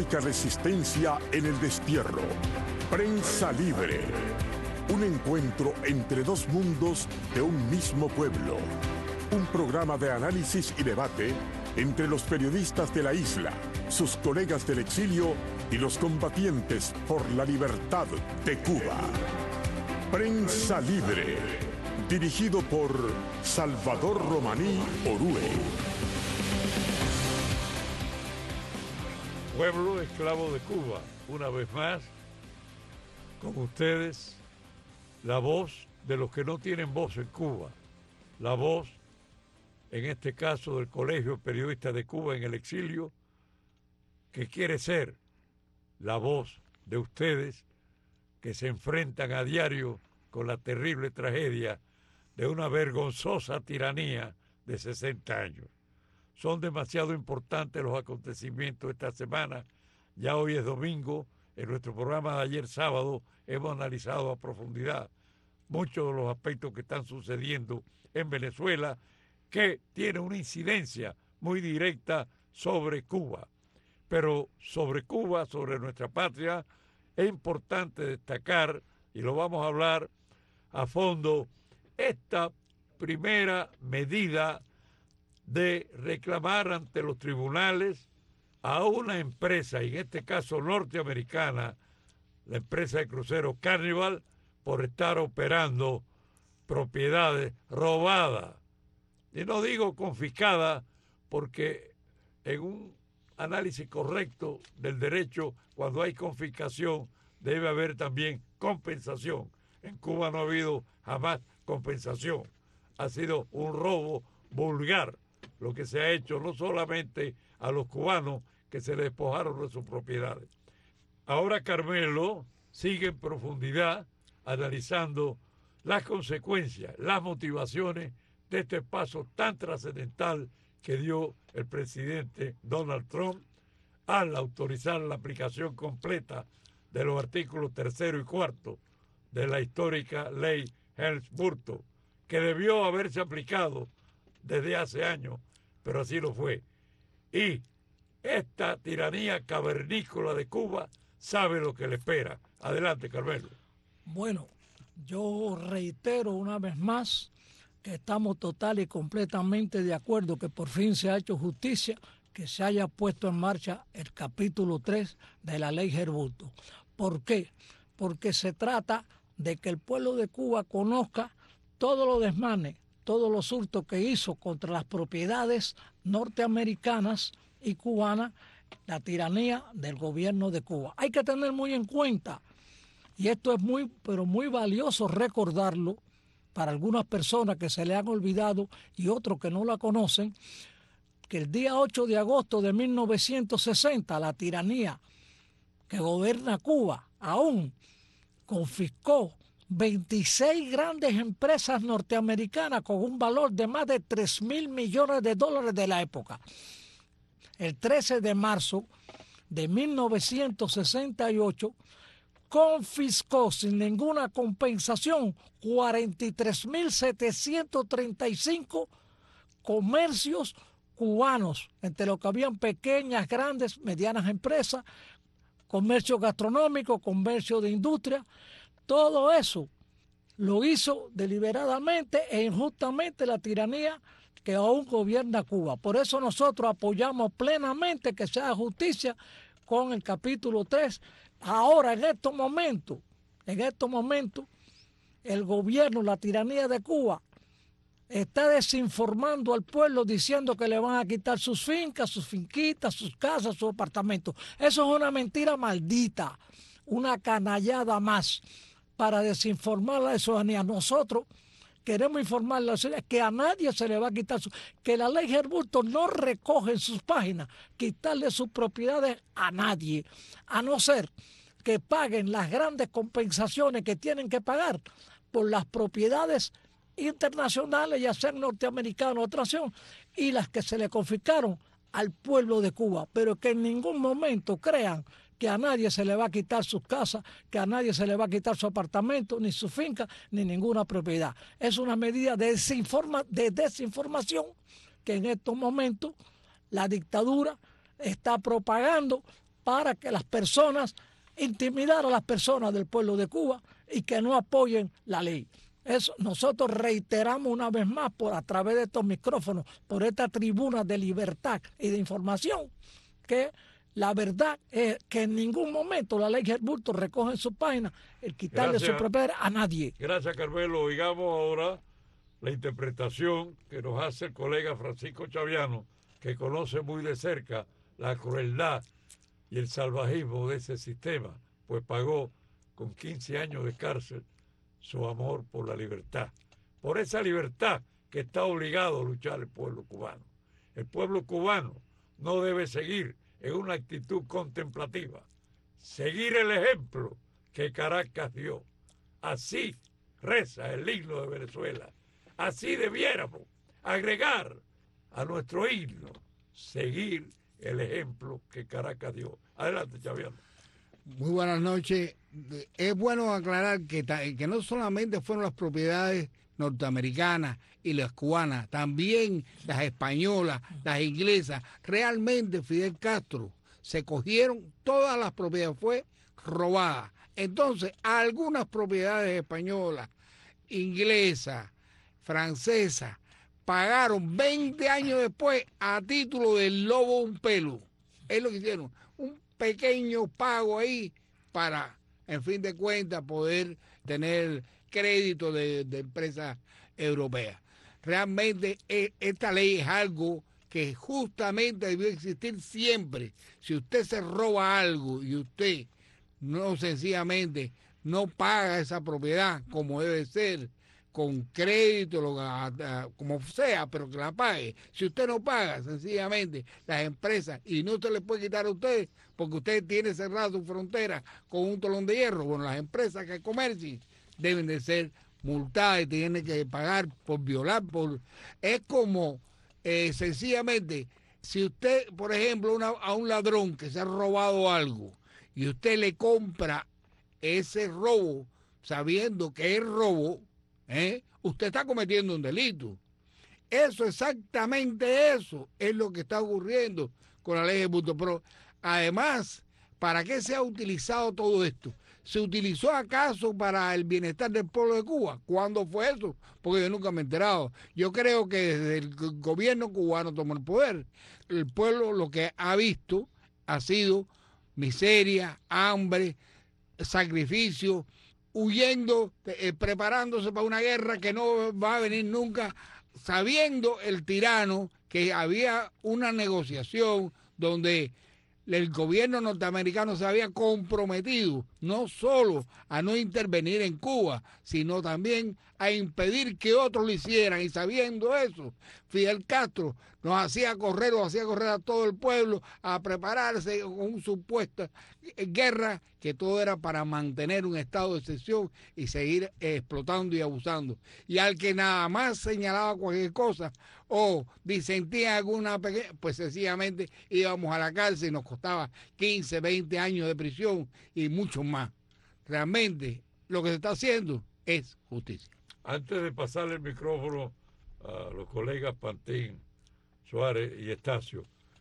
única resistencia en el destierro. Prensa Libre. Un encuentro entre dos mundos de un mismo pueblo. Un programa de análisis y debate entre los periodistas de la isla, sus colegas del exilio y los combatientes por la libertad de Cuba. Prensa Libre, dirigido por Salvador Romaní Orue. Pueblo esclavo de Cuba, una vez más, con ustedes, la voz de los que no tienen voz en Cuba, la voz, en este caso, del Colegio Periodista de Cuba en el exilio, que quiere ser la voz de ustedes que se enfrentan a diario con la terrible tragedia de una vergonzosa tiranía de 60 años. Son demasiado importantes los acontecimientos esta semana. Ya hoy es domingo. En nuestro programa de ayer sábado hemos analizado a profundidad muchos de los aspectos que están sucediendo en Venezuela, que tiene una incidencia muy directa sobre Cuba. Pero sobre Cuba, sobre nuestra patria, es importante destacar, y lo vamos a hablar a fondo, esta primera medida de reclamar ante los tribunales a una empresa, y en este caso norteamericana, la empresa de cruceros Carnival, por estar operando propiedades robadas. Y no digo confiscadas, porque en un análisis correcto del derecho, cuando hay confiscación, debe haber también compensación. En Cuba no ha habido jamás compensación. Ha sido un robo vulgar lo que se ha hecho, no solamente a los cubanos que se les despojaron de sus propiedades. Ahora Carmelo sigue en profundidad analizando las consecuencias, las motivaciones de este paso tan trascendental que dio el presidente Donald Trump al autorizar la aplicación completa de los artículos 3 y 4 de la histórica ley Helms-Burton, que debió haberse aplicado desde hace años, pero así lo fue. Y esta tiranía cavernícola de Cuba sabe lo que le espera. Adelante, Carmelo. Bueno, yo reitero una vez más que estamos total y completamente de acuerdo que por fin se ha hecho justicia, que se haya puesto en marcha el capítulo 3 de la ley Helms-Burton. ¿Por qué? Porque se trata de que el pueblo de Cuba conozca todos los desmanes, todos los hurtos que hizo contra las propiedades norteamericanas y cubanas la tiranía del gobierno de Cuba. Hay que tener muy en cuenta, y esto es muy, pero muy valioso recordarlo para algunas personas que se le han olvidado y otros que no la conocen, que el día 8 de agosto de 1960 la tiranía que gobierna Cuba aún confiscó 26 grandes empresas norteamericanas con un valor de más de 3.000 millones de dólares de la época. El 13 de marzo de 1968 confiscó sin ninguna compensación 43.735 comercios cubanos, entre los que habían pequeñas, grandes, medianas empresas, comercio gastronómico, comercio de industria. Todo eso lo hizo deliberadamente e injustamente la tiranía que aún gobierna Cuba. Por eso nosotros apoyamos plenamente que se haga justicia con el capítulo 3. Ahora, en estos momentos, el gobierno, la tiranía de Cuba, está desinformando al pueblo diciendo que le van a quitar sus fincas, sus finquitas, sus casas, sus apartamentos. Eso es una mentira maldita, una canallada más para desinformar a la ciudadanía. Nosotros queremos informar a la ciudadanía que a nadie se le va a quitar que la ley Helms-Burton no recoge en sus páginas quitarle sus propiedades a nadie, a no ser que paguen las grandes compensaciones que tienen que pagar por las propiedades internacionales, ya sean norteamericanos o otra nación, y las que se le confiscaron al pueblo de Cuba, pero que en ningún momento crean que a nadie se le va a quitar sus casas, que a nadie se le va a quitar su apartamento, ni su finca, ni ninguna propiedad. Es una medida de desinformación que en estos momentos la dictadura está propagando para que las personas, intimidar a las personas del pueblo de Cuba y que no apoyen la ley. Eso nosotros reiteramos una vez más a través de estos micrófonos, por esta tribuna de libertad y de información, que la verdad es que en ningún momento la ley Gerburto recoge en su página el quitarle su propiedad a nadie. Gracias, Carmelo. Oigamos ahora la interpretación que nos hace el colega Francisco Chaviano, que conoce muy de cerca la crueldad y el salvajismo de ese sistema, pues pagó con 15 años de cárcel su amor por la libertad. Por esa libertad que está obligado a luchar el pueblo cubano. El pueblo cubano no debe seguir en una actitud contemplativa, seguir el ejemplo que Caracas dio. Así reza el himno de Venezuela. Así debiéramos agregar a nuestro himno, seguir el ejemplo que Caracas dio. Adelante, Chaviano. Muy buenas noches. Es bueno aclarar que no solamente fueron las propiedades norteamericanas y las cubanas, también las españolas, las inglesas. Realmente Fidel Castro se cogieron todas las propiedades, fue robada. Entonces, algunas propiedades españolas, inglesas, francesas, pagaron 20 años después a título del lobo un pelo. Es lo que hicieron, un pequeño pago ahí para, en fin de cuentas, poder tener crédito de empresas europeas. Realmente esta ley es algo que justamente debió existir siempre. Si usted se roba algo y usted no sencillamente no paga esa propiedad como debe ser, con crédito, como sea, pero que la pague. Si usted no paga, sencillamente, las empresas, y no se le puede quitar a usted, porque usted tiene cerrada su frontera con un telón de hierro, bueno, las empresas que comercien deben de ser multadas y tienen que pagar por violar, es como, sencillamente, si usted, por ejemplo, a un ladrón que se ha robado algo, y usted le compra ese robo, sabiendo que es robo, usted está cometiendo un delito. Exactamente eso es lo que está ocurriendo con la ley de Gerburto. Pero además, ¿para qué se ha utilizado todo esto? ¿Se utilizó acaso para el bienestar del pueblo de Cuba? ¿Cuándo fue eso? Porque yo nunca me he enterado. Yo creo que desde el gobierno cubano tomó el poder, el pueblo lo que ha visto ha sido miseria, hambre, sacrificio, huyendo, preparándose para una guerra que no va a venir nunca, sabiendo el tirano que había una negociación donde el gobierno norteamericano se había comprometido no solo a no intervenir en Cuba, sino también a impedir que otros lo hicieran. Y sabiendo eso, Fidel Castro nos hacía correr a todo el pueblo a prepararse con una supuesta guerra, que todo era para mantener un estado de excepción y seguir explotando y abusando. Y al que nada más señalaba cualquier cosa o disentía alguna pequeña, pues sencillamente íbamos a la cárcel y nos costaba 15, 20 años de prisión y mucho más. Realmente lo que se está haciendo es justicia. Antes de pasarle el micrófono a los colegas Pantín, Suárez y Estacio,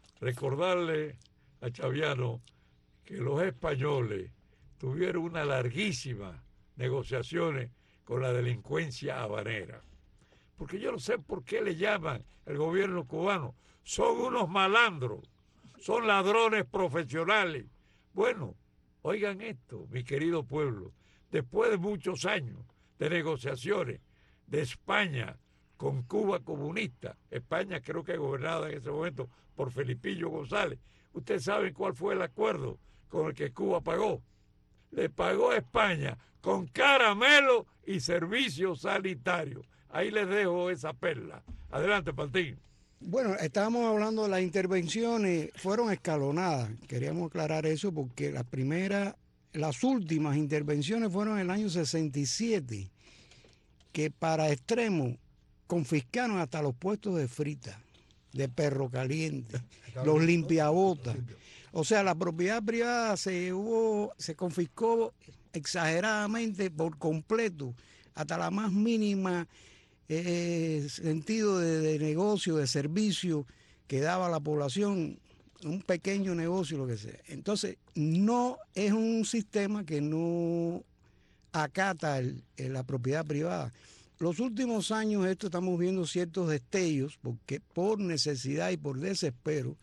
recordarle a Chaviano que los españoles tuvieron una larguísima negociaciones con la delincuencia habanera. Porque yo no sé por qué le llaman el gobierno cubano. Son unos malandros, son ladrones profesionales. Bueno, oigan esto, mi querido pueblo, después de muchos años de negociaciones de España con Cuba comunista, España creo que gobernada en ese momento por Felipillo González, ¿ustedes saben cuál fue el acuerdo con el que Cuba pagó? Le pagó a España con caramelo y servicios sanitarios. Ahí les dejo esa perla. Adelante, Pantín. Bueno, estábamos hablando de las intervenciones, fueron escalonadas. Queríamos aclarar eso porque las últimas intervenciones fueron en el año 67, que para extremo confiscaron hasta los puestos de frita, de perro caliente, los limpiabotas. O sea, la propiedad privada se confiscó exageradamente por completo, hasta la más mínima sentido de negocio, de servicio que daba la población, un pequeño negocio, lo que sea. Entonces, no es un sistema que no acata la propiedad privada. Los últimos años estamos viendo ciertos destellos, porque por necesidad y por desespero,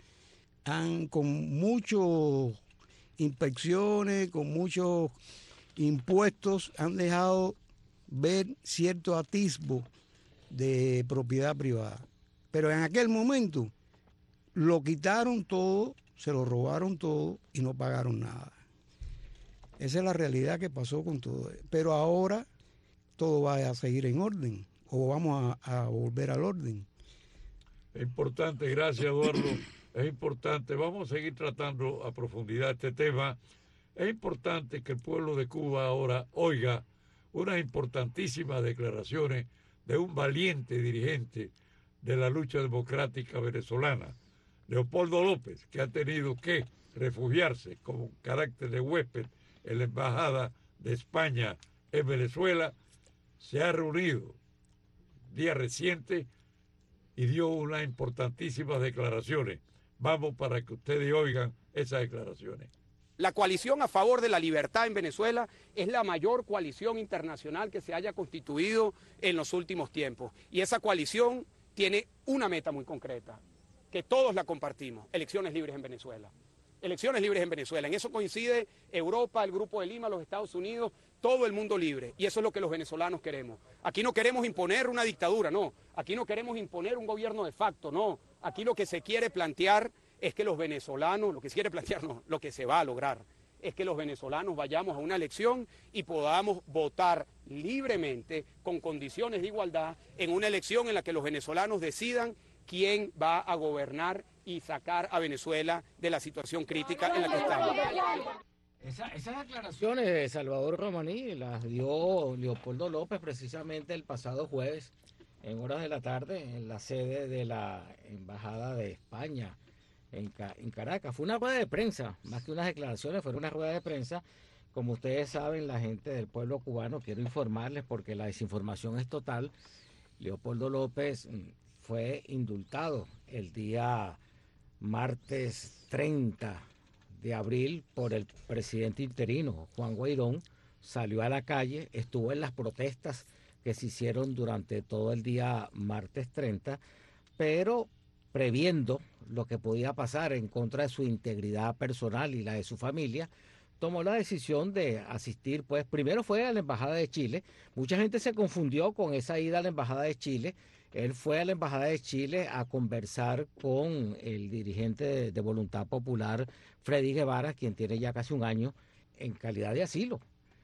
con muchas inspecciones, con muchos impuestos, han dejado ver cierto atisbo de propiedad privada. Pero en aquel momento lo quitaron todo, se lo robaron todo y no pagaron nada. Esa es la realidad que pasó con todo. Pero ahora todo va a seguir en orden, o vamos a volver al orden. Es importante, gracias Eduardo, es importante, vamos a seguir tratando a profundidad este tema. Es importante que el pueblo de Cuba ahora oiga unas importantísimas declaraciones de un valiente dirigente de la lucha democrática venezolana, Leopoldo López, que ha tenido que refugiarse con carácter de huésped en la Embajada de España en Venezuela. Se ha reunido día reciente y dio unas importantísimas declaraciones. Vamos para que ustedes oigan esas declaraciones. La coalición a favor de la libertad en Venezuela es la mayor coalición internacional que se haya constituido en los últimos tiempos. Y esa coalición tiene una meta muy concreta, que todos la compartimos: elecciones libres en Venezuela. Elecciones libres en Venezuela. En eso coincide Europa, el Grupo de Lima, los Estados Unidos, todo el mundo libre. Y eso es lo que los venezolanos queremos. Aquí no queremos imponer una dictadura, no. Aquí no queremos imponer un gobierno de facto, no. Aquí lo que se quiere plantear es que los venezolanos, lo que se quiere plantear, no, lo que se va a lograr es que los venezolanos vayamos a una elección y podamos votar libremente, con condiciones de igualdad, en una elección en la que los venezolanos decidan quién va a gobernar y sacar a Venezuela de la situación crítica en la que estamos. Esas declaraciones de Salvador Romaní las dio Leopoldo López precisamente el pasado jueves en horas de la tarde en la sede de la Embajada de España en Caracas. Fue una rueda de prensa, más que unas declaraciones, fue una rueda de prensa. Como ustedes saben, la gente del pueblo cubano, quiero informarles porque la desinformación es total. Leopoldo López fue indultado el día martes 30 de abril por el presidente interino, Juan Guaidó. Salió a la calle, estuvo en las protestas que se hicieron durante todo el día martes 30, pero previendo lo que podía pasar en contra de su integridad personal y la de su familia, tomó la decisión de asistir, pues primero fue a la Embajada de Chile. Mucha gente se confundió con esa ida a la Embajada de Chile. Él fue a la Embajada de Chile a conversar con el dirigente de Voluntad Popular, Freddy Guevara, quien tiene ya casi un año en calidad de asilo.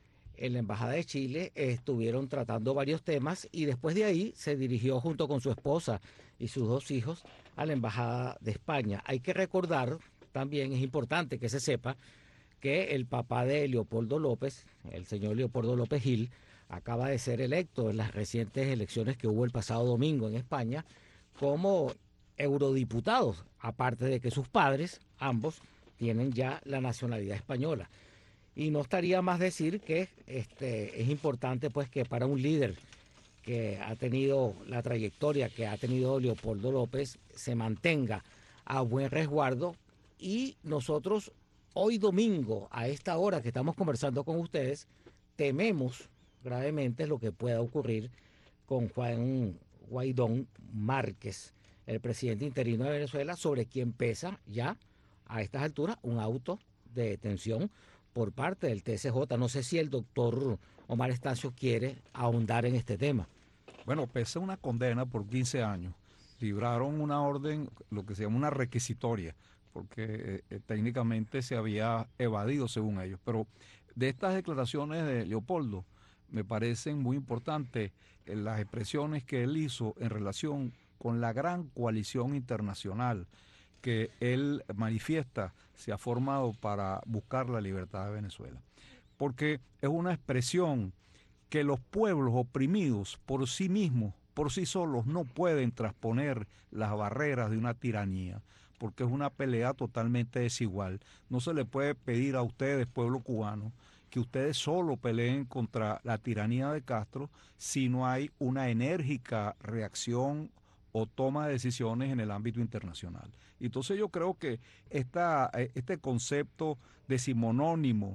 En la Embajada de Chile estuvieron tratando varios temas y después de ahí se dirigió junto con su esposa y sus dos hijos a la Embajada de España. Hay que recordar, también es importante que se sepa, que el papá de Leopoldo López, el señor Leopoldo López Gil, acaba de ser electo en las recientes elecciones que hubo el pasado domingo en España como eurodiputado, aparte de que sus padres, ambos, tienen ya la nacionalidad española. Y no estaría más decir que es importante pues que para un líder que ha tenido la trayectoria que ha tenido Leopoldo López se mantenga a buen resguardo. Y nosotros hoy domingo, a esta hora que estamos conversando con ustedes, tememos gravemente lo que pueda ocurrir con Juan Guaidó Márquez, el presidente interino de Venezuela, sobre quien pesa ya a estas alturas un auto de detención por parte del TSJ. No sé si el doctor Omar Estacio quiere ahondar en este tema. Bueno, pese a una condena por 15 años, libraron una orden, lo que se llama una requisitoria, porque técnicamente se había evadido según ellos. Pero de estas declaraciones de Leopoldo, me parecen muy importantes las expresiones que él hizo en relación con la gran coalición internacional que él manifiesta se ha formado para buscar la libertad de Venezuela. Porque es una expresión que los pueblos oprimidos por sí mismos, por sí solos, no pueden trasponer las barreras de una tiranía, porque es una pelea totalmente desigual. No se le puede pedir a ustedes, pueblo cubano, que ustedes solo peleen contra la tiranía de Castro si no hay una enérgica reacción o toma de decisiones en el ámbito internacional. Entonces yo creo que este concepto decimonónimo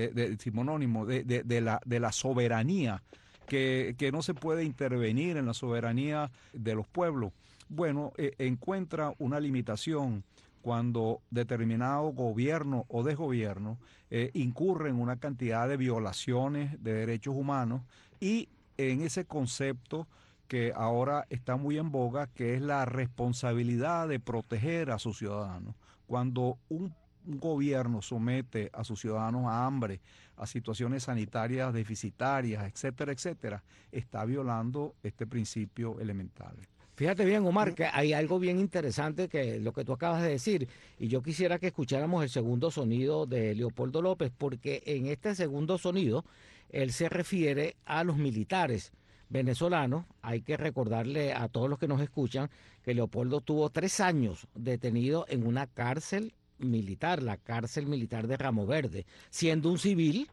de la soberanía, que no se puede intervenir en la soberanía de los pueblos, bueno, encuentra una limitación cuando determinado gobierno o desgobierno incurre en una cantidad de violaciones de derechos humanos, y en ese concepto que ahora está muy en boga, que es la responsabilidad de proteger a sus ciudadanos. Cuando un gobierno somete a sus ciudadanos a hambre, a situaciones sanitarias deficitarias, etcétera, etcétera, está violando este principio elemental. Fíjate bien, Omar, que hay algo bien interesante que lo que tú acabas de decir, y yo quisiera que escucháramos el segundo sonido de Leopoldo López, porque en este segundo sonido él se refiere a los militares venezolanos. Hay que recordarle a todos los que nos escuchan que Leopoldo tuvo 3 años detenido en una cárcel militar, la cárcel militar de Ramo Verde, siendo un civil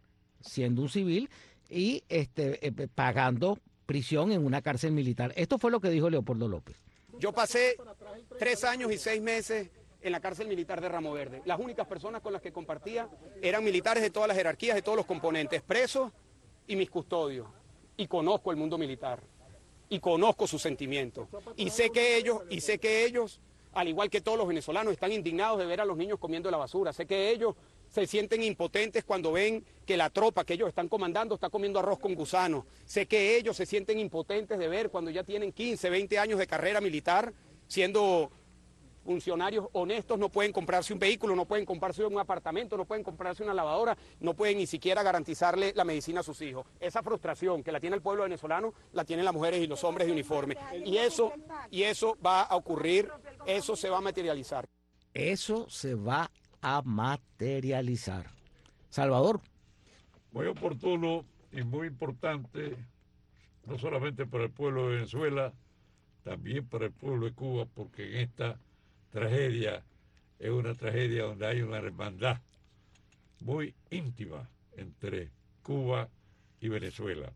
y pagando prisión en una cárcel militar. Esto fue lo que dijo Leopoldo López. Yo pasé 3 años y 6 meses en la cárcel militar de Ramo Verde. Las únicas personas con las que compartía eran militares de todas las jerarquías, de todos los componentes, presos y mis custodios. Y conozco el mundo militar, y conozco sus sentimientos. Y sé que ellos, al igual que todos los venezolanos, están indignados de ver a los niños comiendo la basura. Sé que ellos se sienten impotentes cuando ven que la tropa que ellos están comandando está comiendo arroz con gusanos. Sé que ellos se sienten impotentes de ver cuando ya tienen 15, 20 años de carrera militar, siendo funcionarios honestos, no pueden comprarse un vehículo, no pueden comprarse un apartamento, no pueden comprarse una lavadora, no pueden ni siquiera garantizarle la medicina a sus hijos. Esa frustración que la tiene el pueblo venezolano, la tienen las mujeres y los hombres de uniforme. Y eso va a ocurrir, eso se va a materializar. Eso se va a materializar. Salvador. Muy oportuno y muy importante, no solamente para el pueblo de Venezuela, también para el pueblo de Cuba, porque en esta tragedia es una tragedia donde hay una hermandad muy íntima entre Cuba y Venezuela.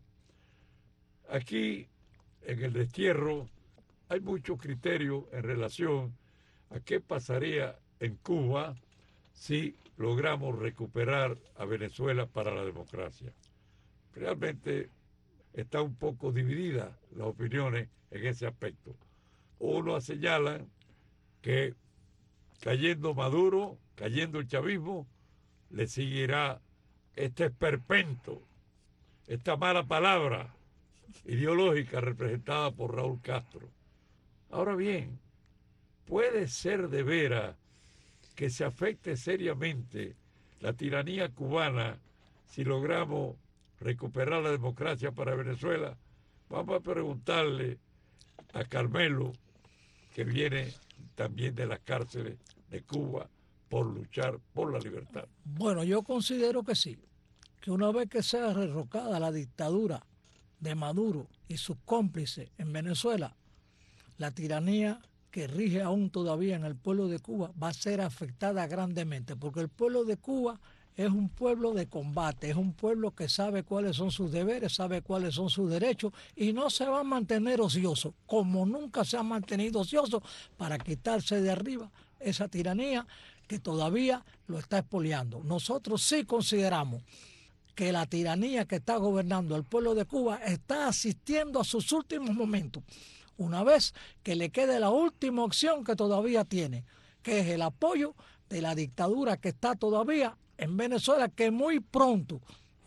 Aquí, en el destierro, hay muchos criterios en relación a qué pasaría en Cuba si logramos recuperar a Venezuela para la democracia. Realmente está un poco dividida las opiniones en ese aspecto. Unos señalan que cayendo Maduro, cayendo el chavismo, le seguirá este esperpento, esta mala palabra ideológica representada por Raúl Castro. Ahora bien, puede ser de veras que se afecte seriamente la tiranía cubana si logramos recuperar la democracia para Venezuela. Vamos a preguntarle a Carmelo, que viene también de las cárceles de Cuba por luchar por la libertad. Bueno, yo considero que sí, que una vez que sea derrocada la dictadura de Maduro y sus cómplices en Venezuela, la tiranía que rige aún todavía en el pueblo de Cuba va a ser afectada grandemente, porque el pueblo de Cuba es un pueblo de combate, es un pueblo que sabe cuáles son sus deberes, sabe cuáles son sus derechos y no se va a mantener ocioso, como nunca se ha mantenido ocioso, para quitarse de arriba esa tiranía que todavía lo está expoliando. Nosotros sí consideramos que la tiranía que está gobernando el pueblo de Cuba está asistiendo a sus últimos momentos, una vez que le quede la última opción que todavía tiene, que es el apoyo de la dictadura que está todavía en Venezuela, que muy pronto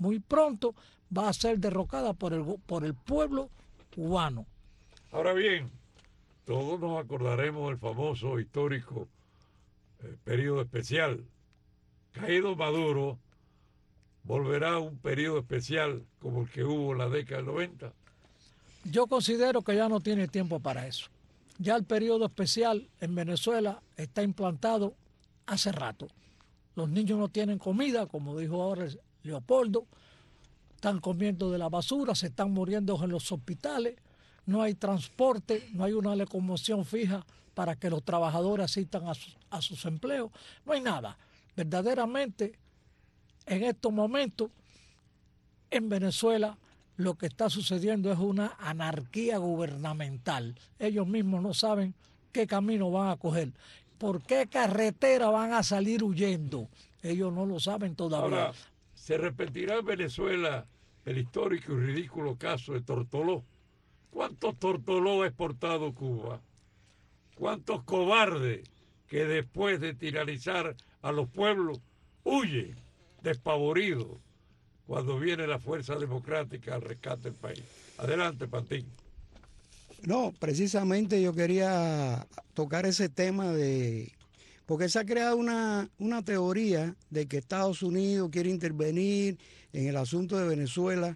va a ser derrocada por el pueblo cubano. Ahora bien, todos nos acordaremos del famoso histórico periodo especial. Caído Maduro, volverá a un periodo especial como el que hubo en la década del 90. Yo considero que ya no tiene tiempo para eso. Ya el periodo especial en Venezuela está implantado hace rato. Los niños no tienen comida, como dijo ahora Leopoldo, están comiendo de la basura, se están muriendo en los hospitales, no hay transporte, no hay una locomoción fija para que los trabajadores asistan a sus empleos, no hay nada. Verdaderamente, en estos momentos, en Venezuela, lo que está sucediendo es una anarquía gubernamental. Ellos mismos no saben qué camino van a coger. ¿Por qué carretera van a salir huyendo? Ellos no lo saben todavía. Ahora, ¿se repetirá en Venezuela el histórico y ridículo caso de Tortoló? ¿Cuántos Tortoló ha exportado Cuba? ¿Cuántos cobardes que después de tiranizar a los pueblos huyen despavoridos cuando viene la fuerza democrática al rescate del país? Adelante, Pantín. No, precisamente yo quería tocar ese tema porque se ha creado una teoría de que Estados Unidos quiere intervenir en el asunto de Venezuela,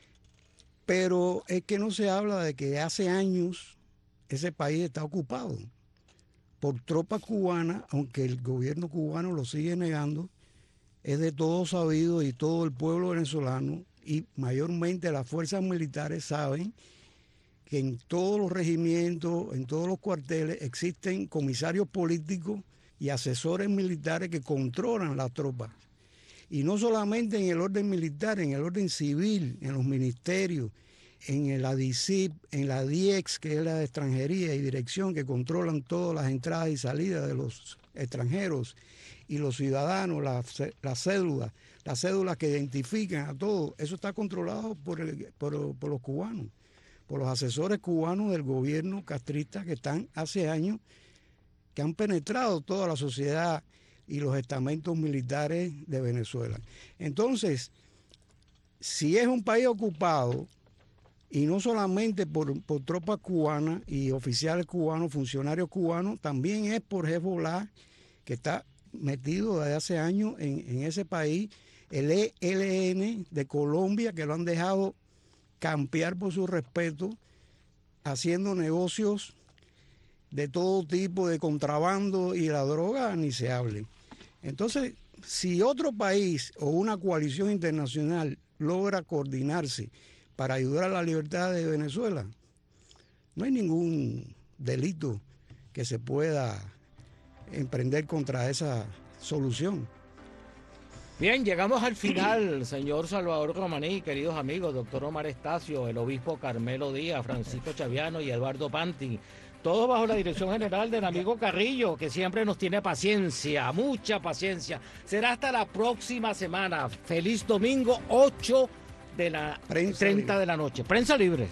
pero es que no se habla de que hace años ese país está ocupado por tropas cubanas, aunque el gobierno cubano lo sigue negando. Es de todo sabido y todo el pueblo venezolano y mayormente las fuerzas militares saben que en todos los regimientos, en todos los cuarteles existen comisarios políticos y asesores militares que controlan las tropas. Y no solamente en el orden militar, en el orden civil, en los ministerios, en la DICIP, en la DIEX, que es la de extranjería y dirección, que controlan todas las entradas y salidas de los extranjeros y los ciudadanos, las cédulas que identifican a todos. Eso está controlado por los cubanos, por los asesores cubanos del gobierno castrista que están hace años, que han penetrado toda la sociedad y los estamentos militares de Venezuela. Entonces, si es un país ocupado, y no solamente por tropas cubanas y oficiales cubanos, funcionarios cubanos, también es por Hezbollah, que está metido desde hace años en ese país, el ELN de Colombia, que lo han dejado campear por su respeto, haciendo negocios de todo tipo de contrabando, y la droga ni se hable. Entonces, si otro país o una coalición internacional logra coordinarse para ayudar a la libertad de Venezuela, no hay ningún delito que se pueda emprender contra esa solución. Bien, llegamos al final, señor Salvador Romaní, queridos amigos, doctor Omar Estacio, el obispo Carmelo Díaz, Francisco Chaviano y Eduardo Panti, todos bajo la dirección general del amigo Carrillo, que siempre nos tiene paciencia, mucha paciencia. Será hasta la próxima semana. Feliz domingo, 8:30 de la noche. Prensa Libre.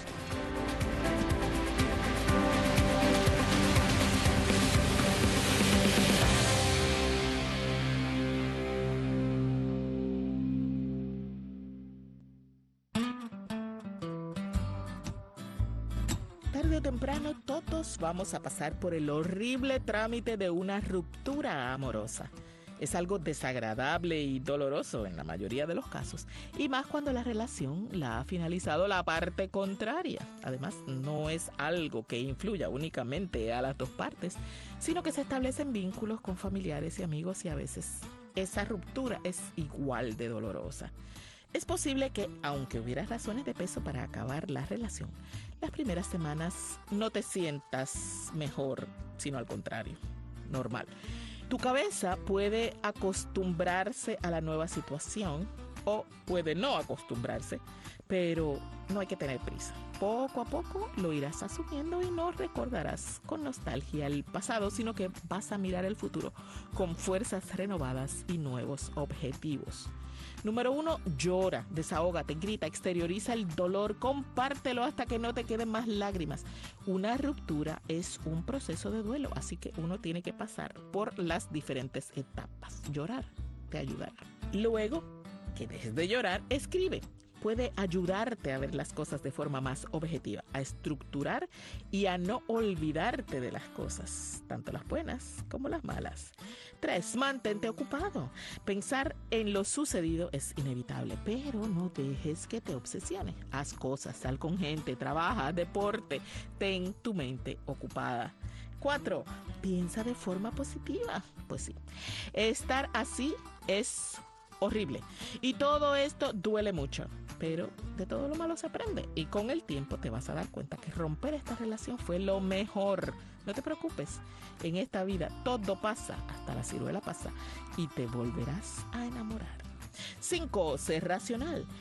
Tarde o temprano todos vamos a pasar por el horrible trámite de una ruptura amorosa. Es algo desagradable y doloroso en la mayoría de los casos, y más cuando la relación la ha finalizado la parte contraria. Además, no es algo que influya únicamente a las dos partes, sino que se establecen vínculos con familiares y amigos, y a veces esa ruptura es igual de dolorosa. Es posible que, aunque hubiera razones de peso para acabar la relación, las primeras semanas no te sientas mejor, sino al contrario, normal. Tu cabeza puede acostumbrarse a la nueva situación o puede no acostumbrarse, pero no hay que tener prisa. Poco a poco lo irás asumiendo y no recordarás con nostalgia el pasado, sino que vas a mirar el futuro con fuerzas renovadas y nuevos objetivos. Número 1, llora, desahógate, grita, exterioriza el dolor, compártelo hasta que no te queden más lágrimas. Una ruptura es un proceso de duelo, así que uno tiene que pasar por las diferentes etapas. Llorar te ayudará. Luego que dejes de llorar, escribe. Puede ayudarte a ver las cosas de forma más objetiva, a estructurar y a no olvidarte de las cosas, tanto las buenas como las malas. 3, mantente ocupado. Pensar en lo sucedido es inevitable, pero no dejes que te obsesione. Haz cosas, sal con gente, trabaja, deporte, ten tu mente ocupada. 4, piensa de forma positiva. Pues sí, estar así es horrible y todo esto duele mucho, pero de todo lo malo se aprende y con el tiempo te vas a dar cuenta que romper esta relación fue lo mejor. No te preocupes, en esta vida todo pasa, hasta la ciruela pasa y te volverás a enamorar. 5, sé racional.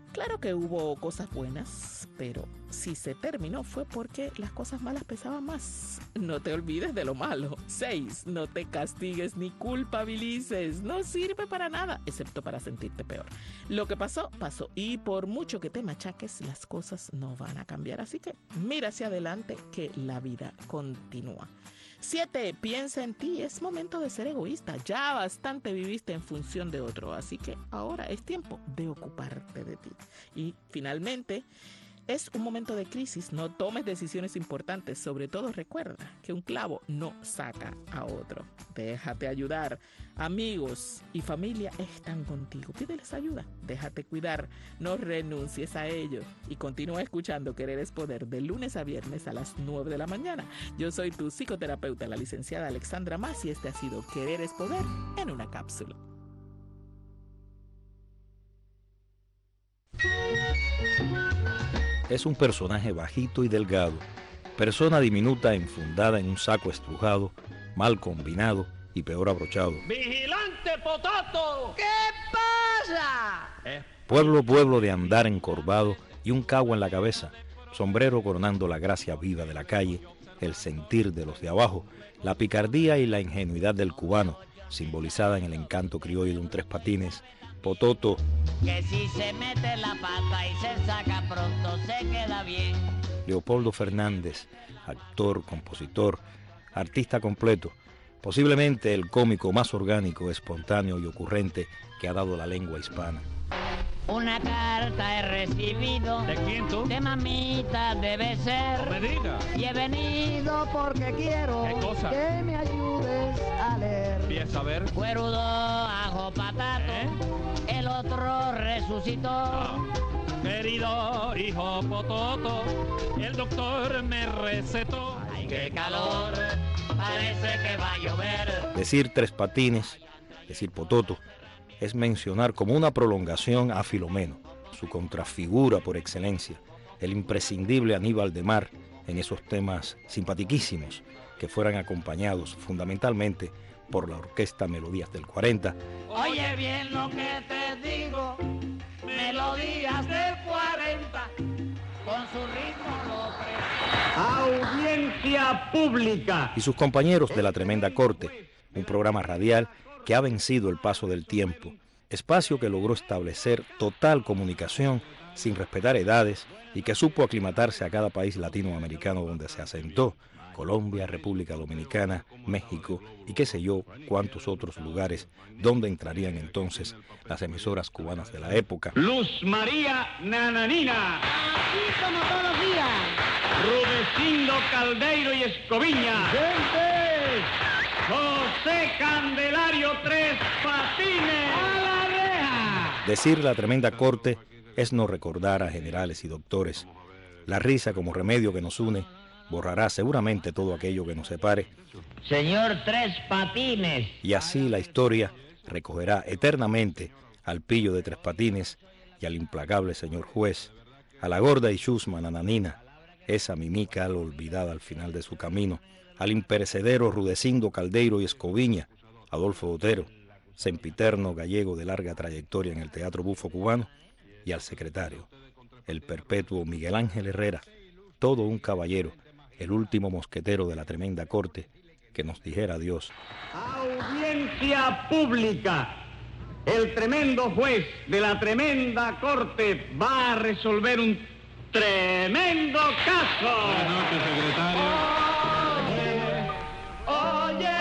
Claro que hubo cosas buenas, pero si se terminó fue porque las cosas malas pesaban más. No te olvides de lo malo. 6. No te castigues ni culpabilices. No sirve para nada, excepto para sentirte peor. Lo que pasó, pasó. Y por mucho que te machaques, las cosas no van a cambiar. Así que mira hacia adelante, que la vida continúa. 7. Piensa en ti. Es momento de ser egoísta. Ya bastante viviste en función de otro. Así que ahora es tiempo de ocuparte de ti. Y finalmente, es un momento de crisis. No tomes decisiones importantes. Sobre todo recuerda que un clavo no saca a otro. Déjate ayudar. Amigos y familia están contigo. Pídeles ayuda. Déjate cuidar. No renuncies a ello. Y continúa escuchando Querer es Poder de lunes a viernes a las 9 de la mañana. Yo soy tu psicoterapeuta, la licenciada Alexandra Mas, y este ha sido Querer es Poder en una cápsula. Es un personaje bajito y delgado, persona diminuta enfundada en un saco estrujado, mal combinado y peor abrochado. ¡Vigilante Potato! ¿Qué pasa? Pueblo de andar encorvado y un cagua en la cabeza, sombrero coronando la gracia viva de la calle, el sentir de los de abajo, la picardía y la ingenuidad del cubano, simbolizada en el encanto criollo de un tres patines. Pototo, que si se mete la pata y se saca pronto se queda bien. Leopoldo Fernández, actor, compositor, artista completo, posiblemente el cómico más orgánico, espontáneo y ocurrente que ha dado la lengua hispana. Una carta he recibido. ¿De quién tú? De mamita debe ser. No me diga. Y he venido porque quiero. ¿Qué cosa? Que me ayudes a leer. Empieza a ver. Cuerudo, ajo, patato. El otro resucitó. Querido hijo Pototo, el doctor me recetó. Ay, qué calor, parece que va a llover. Decir tres patines, decir Pototo, es mencionar como una prolongación a Filomeno, su contrafigura por excelencia, el imprescindible Aníbal de Mar en esos temas simpatiquísimos que fueran acompañados fundamentalmente por la orquesta Melodías del 40. Oye bien lo que te digo, Melodías del 40, con su ritmo lo presenta. Audiencia pública. Y sus compañeros de La Tremenda Corte, un programa radial que ha vencido el paso del tiempo, espacio que logró establecer total comunicación sin respetar edades y que supo aclimatarse a cada país latinoamericano donde se asentó, Colombia, República Dominicana, México y qué sé yo cuántos otros lugares donde entrarían entonces las emisoras cubanas de la época. Luz María Nananina. Aquí como todos los días. Rudecindo Caldeiro y Escoviña. ¡Gente! José Candelario Tres Patines. ¡A la reja! Decir La Tremenda Corte es no recordar a generales y doctores. La risa como remedio que nos une borrará seguramente todo aquello que nos separe. Señor Tres Patines. Y así la historia recogerá eternamente al pillo de Tres Patines y al implacable señor juez, a la gorda y chusma Nananina, esa mimica olvidada al final de su camino, al imperecedero Rudecindo Caldeiro y Escoviña, Adolfo Botero, sempiterno gallego de larga trayectoria en el teatro bufo cubano, y al secretario, el perpetuo Miguel Ángel Herrera, todo un caballero, el último mosquetero de La Tremenda Corte, que nos dijera adiós. Audiencia pública. El tremendo juez de La Tremenda Corte va a resolver un tremendo caso. Buenas noches, secretario. Oye,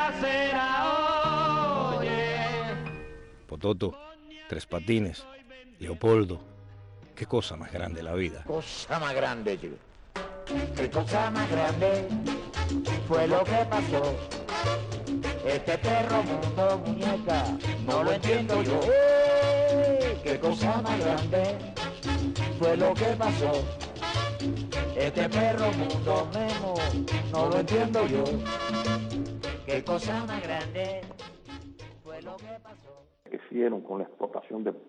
casera, oye. Pototo, Tres Patines, Leopoldo, qué cosa más grande la vida. Cosa más grande, chico. Qué cosa más grande fue lo que pasó. Este perro mundo, muñeca, no lo entiendo yo. Qué cosa más grande fue lo que pasó. Este perro mundo, Memo, no lo entiendo yo. Qué cosa más grande fue lo que pasó. Que hicieron con la explotación de